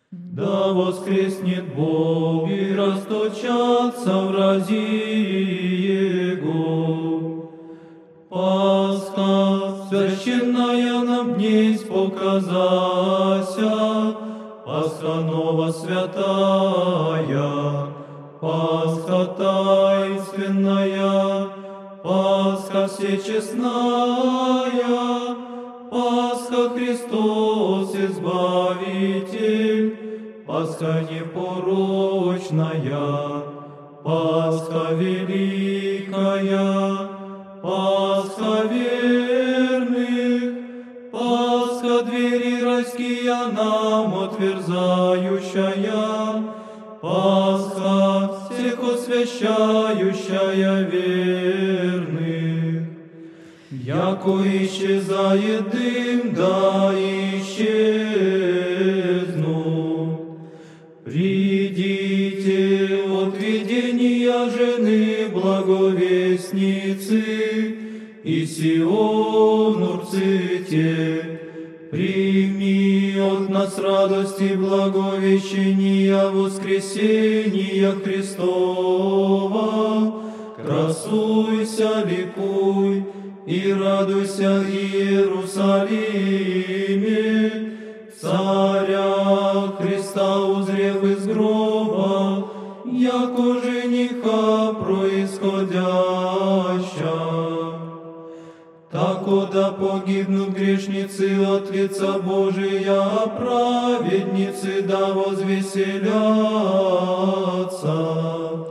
Да воскреснет Бог и расточатся врази Его. Пасха священная нам днесь показася, Пасха нова святая, Пасха таинственная, Пасха всечестная, Пасха Христос Избавитель, Пасха непорочная, Пасха великая, Пасха верных, Пасха двери райские нам отверзающая, Пасха всех освящающая верных. Яко исчезает дым, да исчезнут. Придите от видения жены благовестницы, и Сиону рците, прими от нас радости благовещения воскресения Христова. Красуйся, ликуй, и радуйся, Иерусалиме, Царя Христа узрев из гроба, яко жениха происходяща. Тако да погибнут грешницы от лица Божия, а праведницы да возвеселятся.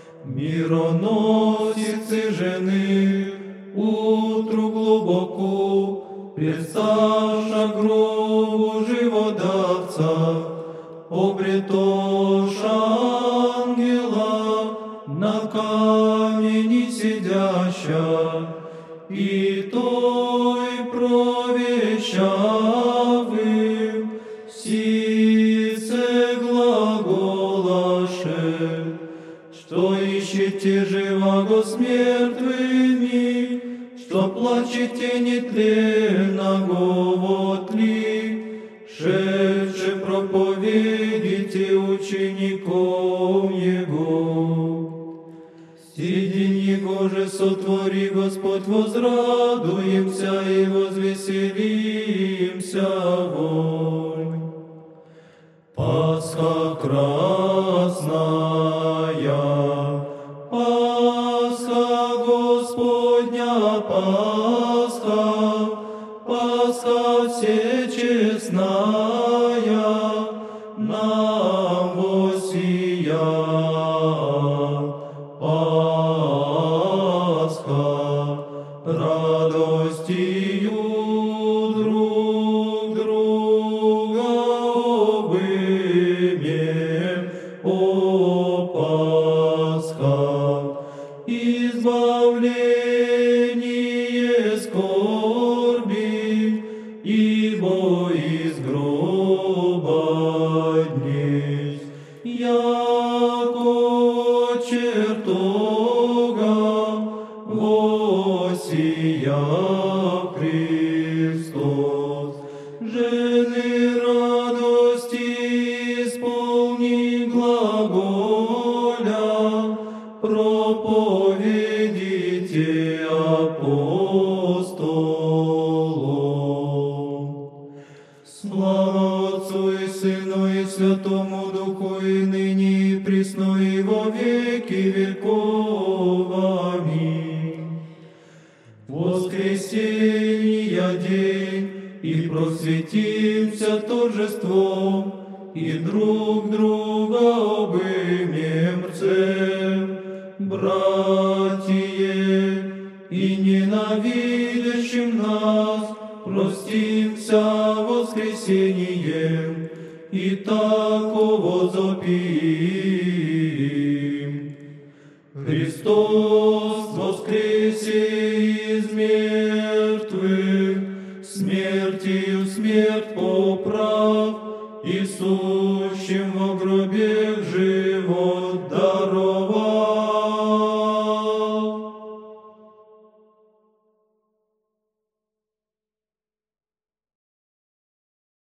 Мироносицы жены, утру глубоко, предсташа гробу живодавца, обретоша ангела на камени сидяща, и той провещавым сице глаголаше, что ищете живаго с мертвыми, что плачете нетленного вотли, шедше проповедите учеников Его. Сидень Его же сотвори, Господь, возрадуемся и возвеселимся вонь. Пасха красная, Пасха Господня, Пасха, Пасха всечестная, нам воссия. Пасха радостью друг друга обымем, о Пасха, избавление скорби, ибо из гроба днесь, яко чертога воссиял Христос. Жены радости исполни глаголя, проповедите апостолу. Слава Отцу и Сыну и Святому Духу, и ныне и присно и во веки веков. Аминь. Воскресенья день, и просветимся торжеством, и друг друга обымем рцем, братья, и ненавидящим нас простимся воскресением, и тако возопим. Христос воскресе из мертвых, смертью смерть поправ, и сущим во гробе жив.